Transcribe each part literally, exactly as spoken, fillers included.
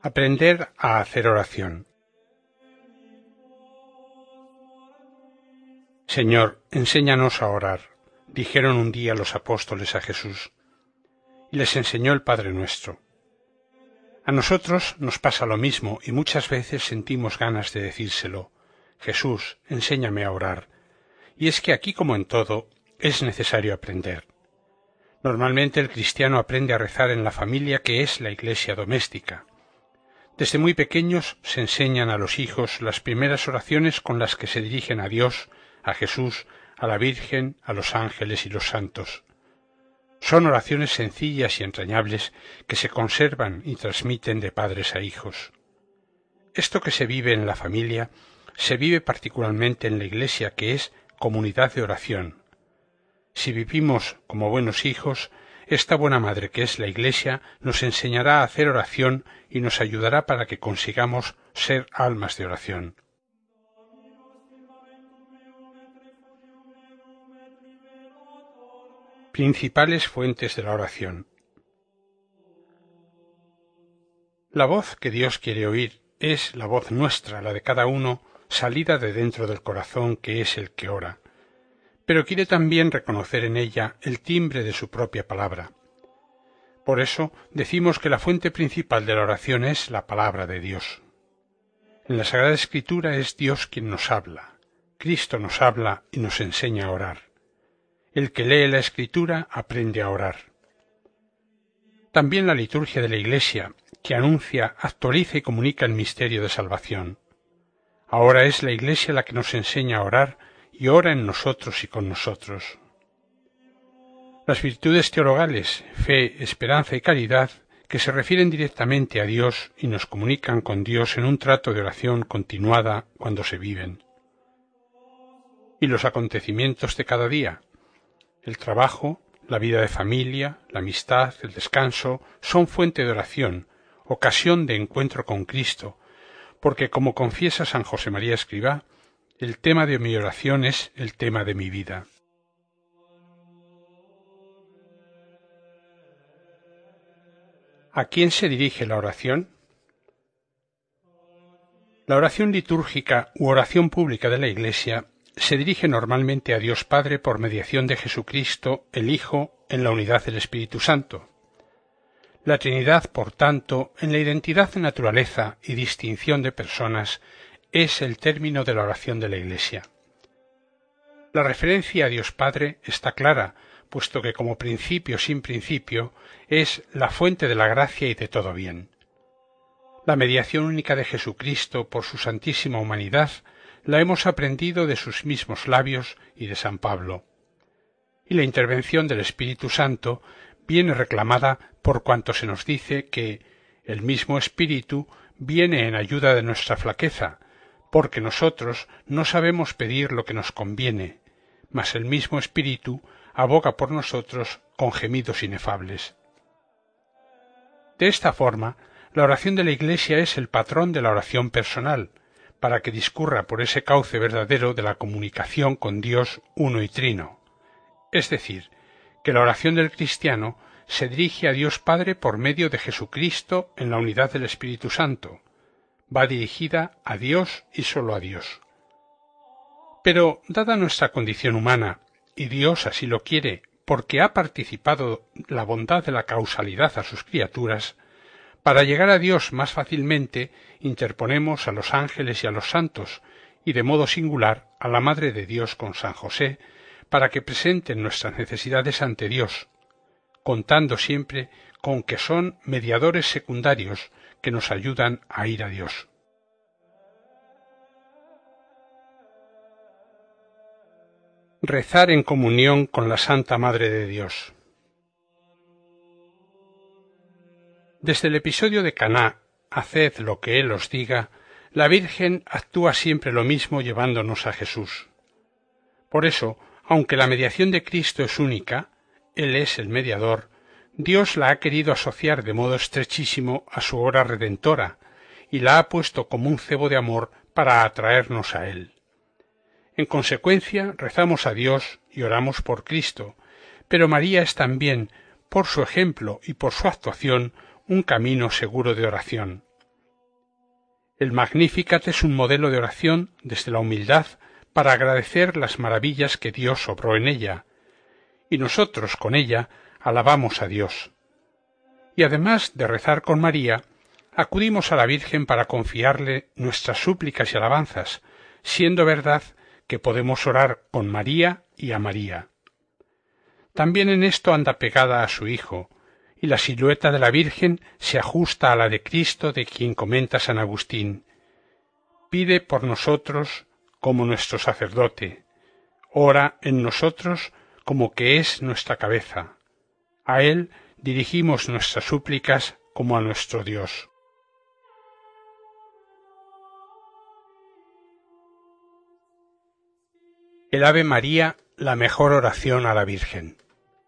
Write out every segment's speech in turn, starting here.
Aprender a hacer oración. Señor, enséñanos a orar, dijeron un día los apóstoles a Jesús, y les enseñó el Padre Nuestro. A nosotros nos pasa lo mismo y muchas veces sentimos ganas de decírselo: Jesús, enséñame a orar. Y es que aquí, como en todo, es necesario aprender. Normalmente el cristiano aprende a rezar en la familia, que es la iglesia doméstica. Desde muy pequeños se enseñan a los hijos las primeras oraciones con las que se dirigen a Dios, a Jesús, a la Virgen, a los ángeles y los santos. Son oraciones sencillas y entrañables que se conservan y transmiten de padres a hijos. Esto que se vive en la familia se vive particularmente en la iglesia, que es comunidad de oración. Si vivimos como buenos hijos, esta buena madre que es la iglesia nos enseñará a hacer oración y nos ayudará para que consigamos ser almas de oración. Principales fuentes de la oración. La voz que Dios quiere oír es la voz nuestra, la de cada uno, salida de dentro del corazón, que es el que ora. Pero quiere también reconocer en ella el timbre de su propia palabra. Por eso decimos que la fuente principal de la oración es la palabra de Dios. En la Sagrada Escritura es Dios quien nos habla. Cristo nos habla y nos enseña a orar. El que lee la Escritura aprende a orar. También la liturgia de la Iglesia, que anuncia, actualiza y comunica el misterio de salvación. Ahora es la Iglesia la que nos enseña a orar y ora en nosotros y con nosotros. Las virtudes teologales, fe, esperanza y caridad, que se refieren directamente a Dios y nos comunican con Dios en un trato de oración continuada cuando se viven. Y los acontecimientos de cada día, el trabajo, la vida de familia, la amistad, el descanso, son fuente de oración, ocasión de encuentro con Cristo, porque, como confiesa San José María Escrivá, el tema de mi oración es el tema de mi vida. ¿A quién se dirige la oración? La oración litúrgica u oración pública de la Iglesia se dirige normalmente a Dios Padre por mediación de Jesucristo, el Hijo, en la unidad del Espíritu Santo. La Trinidad, por tanto, en la identidad de naturaleza y distinción de personas, es el término de la oración de la Iglesia. La referencia a Dios Padre está clara, puesto que como principio sin principio es la fuente de la gracia y de todo bien. La mediación única de Jesucristo por su santísima humanidad la hemos aprendido de sus mismos labios y de San Pablo. Y la intervención del Espíritu Santo viene reclamada por cuanto se nos dice que el mismo Espíritu viene en ayuda de nuestra flaqueza, porque nosotros no sabemos pedir lo que nos conviene, mas el mismo Espíritu aboga por nosotros con gemidos inefables. De esta forma, la oración de la Iglesia es el patrón de la oración personal, para que discurra por ese cauce verdadero de la comunicación con Dios uno y trino. Es decir, que la oración del cristiano se dirige a Dios Padre por medio de Jesucristo en la unidad del Espíritu Santo. Va dirigida a Dios y sólo a Dios. Pero, dada nuestra condición humana, y Dios así lo quiere, porque ha participado la bondad de la causalidad a sus criaturas, para llegar a Dios más fácilmente interponemos a los ángeles y a los santos, y de modo singular a la Madre de Dios con San José, para que presenten nuestras necesidades ante Dios, contando siempre con que son mediadores secundarios que nos ayudan a ir a Dios. Rezar en comunión con la Santa Madre de Dios. Desde el episodio de Caná, haced lo que Él os diga, la Virgen actúa siempre lo mismo llevándonos a Jesús. Por eso, aunque la mediación de Cristo es única, Él es el mediador, Dios la ha querido asociar de modo estrechísimo a su obra redentora, y la ha puesto como un cebo de amor para atraernos a Él. En consecuencia, rezamos a Dios y oramos por Cristo, pero María es también, por su ejemplo y por su actuación, un camino seguro de oración. El Magnificat es un modelo de oración desde la humildad para agradecer las maravillas que Dios obró en ella, y nosotros con ella alabamos a Dios. Y además de rezar con María, acudimos a la Virgen para confiarle nuestras súplicas y alabanzas, siendo verdad que podemos orar con María y a María. También en esto anda pegada a su Hijo, y la silueta de la Virgen se ajusta a la de Cristo, de quien comenta San Agustín: pide por nosotros como nuestro sacerdote, ora en nosotros como que es nuestra cabeza. A él dirigimos nuestras súplicas como a nuestro Dios. El Ave María, la mejor oración a la Virgen.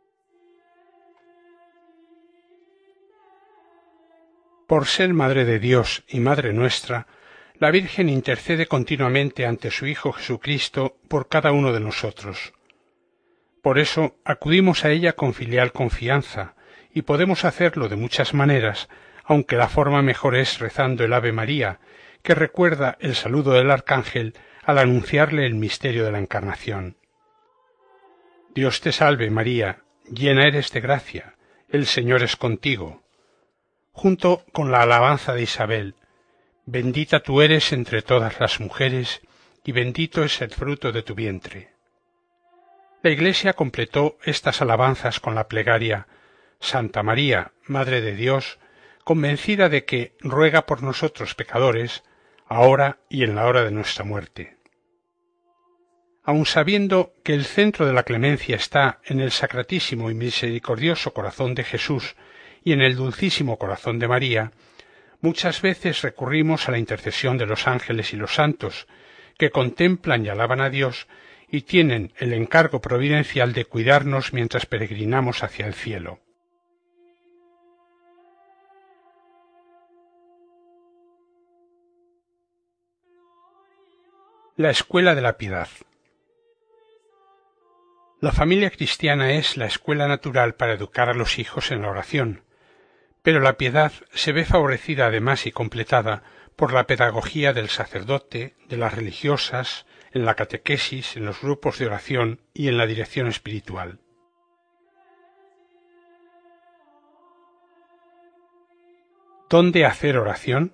Por ser Madre de Dios y Madre nuestra, la Virgen intercede continuamente ante su Hijo Jesucristo por cada uno de nosotros. Por eso acudimos a ella con filial confianza, y podemos hacerlo de muchas maneras, aunque la forma mejor es rezando el Ave María, que recuerda el saludo del Arcángel al anunciarle el misterio de la Encarnación. Dios te salve, María, llena eres de gracia, el Señor es contigo. Junto con la alabanza de Isabel: bendita tú eres entre todas las mujeres, y bendito es el fruto de tu vientre. La Iglesia completó estas alabanzas con la plegaria: Santa María, Madre de Dios, convencida de que ruega por nosotros pecadores, ahora y en la hora de nuestra muerte. Aun sabiendo que el centro de la clemencia está en el sacratísimo y misericordioso corazón de Jesús y en el dulcísimo corazón de María, muchas veces recurrimos a la intercesión de los ángeles y los santos, que contemplan y alaban a Dios y tienen el encargo providencial de cuidarnos mientras peregrinamos hacia el cielo. La escuela de la piedad. La familia cristiana es la escuela natural para educar a los hijos en la oración, pero la piedad se ve favorecida además y completada por la pedagogía del sacerdote, de las religiosas, en la catequesis, en los grupos de oración y en la dirección espiritual. ¿Dónde hacer oración?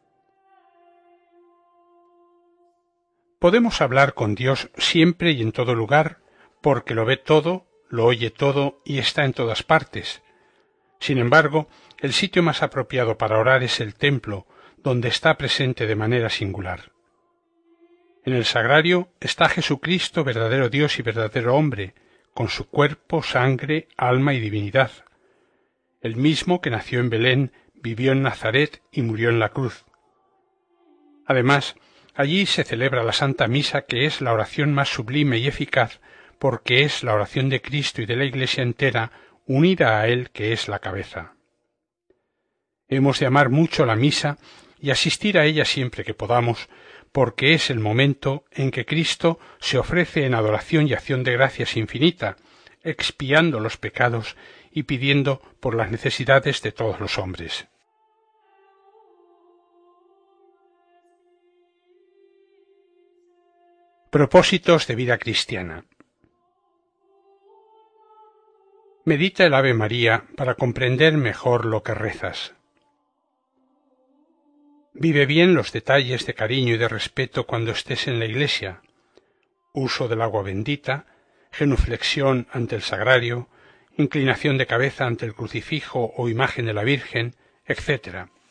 Podemos hablar con Dios siempre y en todo lugar, porque lo ve todo, lo oye todo y está en todas partes. Sin embargo, el sitio más apropiado para orar es el templo, donde está presente de manera singular. En el sagrario está Jesucristo, verdadero Dios y verdadero hombre, con su cuerpo, sangre, alma y divinidad. El mismo que nació en Belén, vivió en Nazaret y murió en la cruz. Además, allí se celebra la Santa Misa, que es la oración más sublime y eficaz, porque es la oración de Cristo y de la Iglesia entera, unida a Él, que es la cabeza. Hemos de amar mucho la misa y asistir a ella siempre que podamos, porque es el momento en que Cristo se ofrece en adoración y acción de gracias infinita, expiando los pecados y pidiendo por las necesidades de todos los hombres. Propósitos de vida cristiana. Medita el Ave María para comprender mejor lo que rezas. Vive bien los detalles de cariño y de respeto cuando estés en la iglesia: uso del agua bendita, genuflexión ante el sagrario, inclinación de cabeza ante el crucifijo o imagen de la Virgen, etcétera.